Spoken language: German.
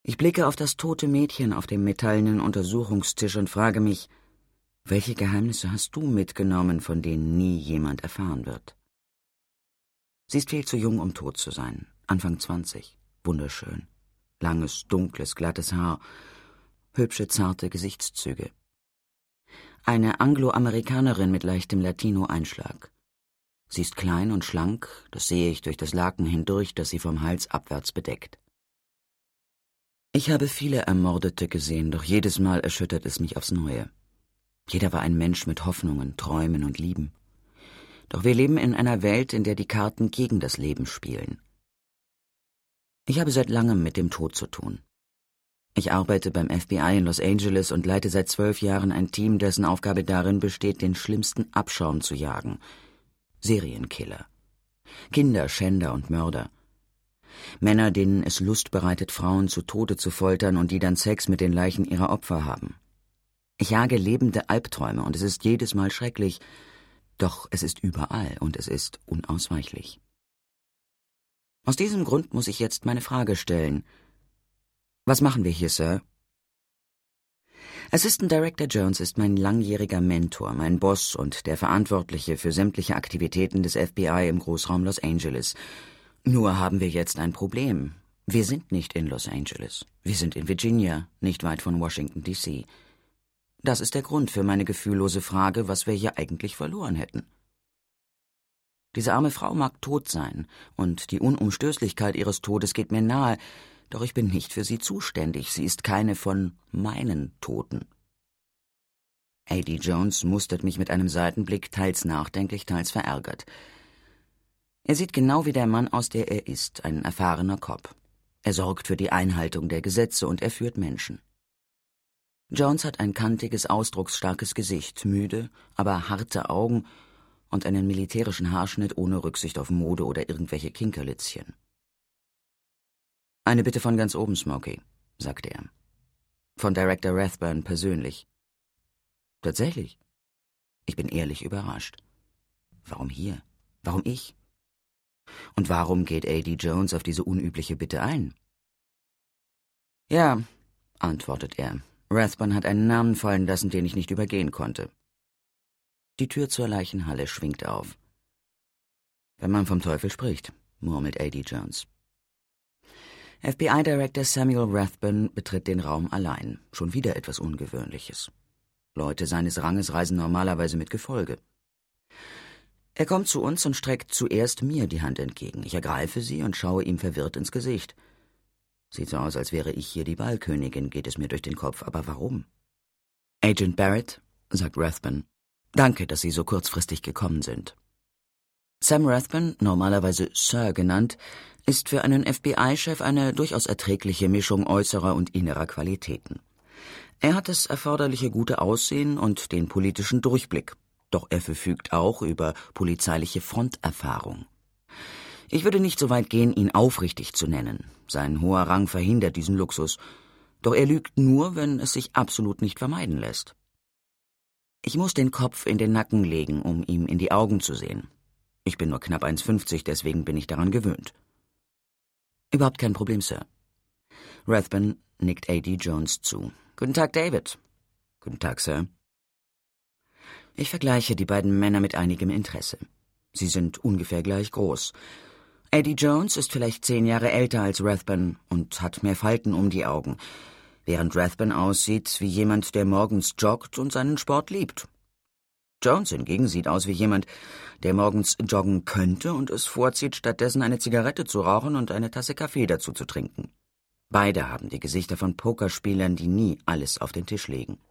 Ich blicke auf das tote Mädchen auf dem metallenen Untersuchungstisch und frage mich, welche Geheimnisse hast du mitgenommen, von denen nie jemand erfahren wird? Sie ist viel zu jung, um tot zu sein. Anfang 20, wunderschön. Langes, dunkles, glattes Haar, hübsche, zarte Gesichtszüge. Eine Angloamerikanerin mit leichtem Latino-Einschlag. Sie ist klein und schlank, das sehe ich durch das Laken hindurch, das sie vom Hals abwärts bedeckt. Ich habe viele Ermordete gesehen, doch jedes Mal erschüttert es mich aufs Neue. Jeder war ein Mensch mit Hoffnungen, Träumen und Lieben. Doch wir leben in einer Welt, in der die Karten gegen das Leben spielen. Ich habe seit langem mit dem Tod zu tun. Ich arbeite beim FBI in Los Angeles und leite seit 12 Jahren ein Team, dessen Aufgabe darin besteht, den schlimmsten Abschaum zu jagen. Serienkiller. Kinderschänder und Mörder. Männer, denen es Lust bereitet, Frauen zu Tode zu foltern und die dann Sex mit den Leichen ihrer Opfer haben. Ich jage lebende Albträume und es ist jedes Mal schrecklich, doch es ist überall und es ist unausweichlich. Aus diesem Grund muss ich jetzt meine Frage stellen. Was machen wir hier, Sir? Assistant Director Jones ist mein langjähriger Mentor, mein Boss und der Verantwortliche für sämtliche Aktivitäten des FBI im Großraum Los Angeles. Nur haben wir jetzt ein Problem. Wir sind nicht in Los Angeles. Wir sind in Virginia, nicht weit von Washington, D.C. Das ist der Grund für meine gefühllose Frage, was wir hier eigentlich verloren hätten. Diese arme Frau mag tot sein, und die Unumstößlichkeit ihres Todes geht mir nahe, doch ich bin nicht für sie zuständig. Sie ist keine von meinen Toten. A.D. Jones mustert mich mit einem Seitenblick, teils nachdenklich, teils verärgert. Er sieht genau wie der Mann aus, der er ist, ein erfahrener Cop. Er sorgt für die Einhaltung der Gesetze und er führt Menschen. Jones hat ein kantiges, ausdrucksstarkes Gesicht, müde, aber harte Augen und einen militärischen Haarschnitt ohne Rücksicht auf Mode oder irgendwelche Kinkerlitzchen. »Eine Bitte von ganz oben, Smokey«, sagte er. »Von Director Rathburn persönlich.« »Tatsächlich?« Ich bin ehrlich überrascht. »Warum hier? Warum ich? Und warum geht A.D. Jones auf diese unübliche Bitte ein?« »Ja«, antwortet er, »Rathburn hat einen Namen fallen lassen, den ich nicht übergehen konnte.« Die Tür zur Leichenhalle schwingt auf. »Wenn man vom Teufel spricht«, murmelt A.D. Jones. FBI-Director Samuel Rathburn betritt den Raum allein. Schon wieder etwas Ungewöhnliches. Leute seines Ranges reisen normalerweise mit Gefolge. Er kommt zu uns und streckt zuerst mir die Hand entgegen. Ich ergreife sie und schaue ihm verwirrt ins Gesicht. Sieht so aus, als wäre ich hier die Ballkönigin, geht es mir durch den Kopf. Aber warum? »Agent Barrett«, sagt Rathburn, »danke, dass Sie so kurzfristig gekommen sind.« Sam Rathburn, normalerweise Sir genannt, ist für einen FBI-Chef eine durchaus erträgliche Mischung äußerer und innerer Qualitäten. Er hat das erforderliche gute Aussehen und den politischen Durchblick, doch er verfügt auch über polizeiliche Fronterfahrung. Ich würde nicht so weit gehen, ihn aufrichtig zu nennen. Sein hoher Rang verhindert diesen Luxus, doch er lügt nur, wenn es sich absolut nicht vermeiden lässt. Ich muss den Kopf in den Nacken legen, um ihm in die Augen zu sehen. Ich bin nur knapp 1,50, deswegen bin ich daran gewöhnt. »Überhaupt kein Problem, Sir.« Rathburn nickt A.D. Jones zu. »Guten Tag, David.« »Guten Tag, Sir.« Ich vergleiche die beiden Männer mit einigem Interesse. Sie sind ungefähr gleich groß. A.D. Jones ist vielleicht 10 Jahre älter als Rathburn und hat mehr Falten um die Augen, während Rathburn aussieht wie jemand, der morgens joggt und seinen Sport liebt. Jones hingegen sieht aus wie jemand, der morgens joggen könnte und es vorzieht, stattdessen eine Zigarette zu rauchen und eine Tasse Kaffee dazu zu trinken. Beide haben die Gesichter von Pokerspielern, die nie alles auf den Tisch legen.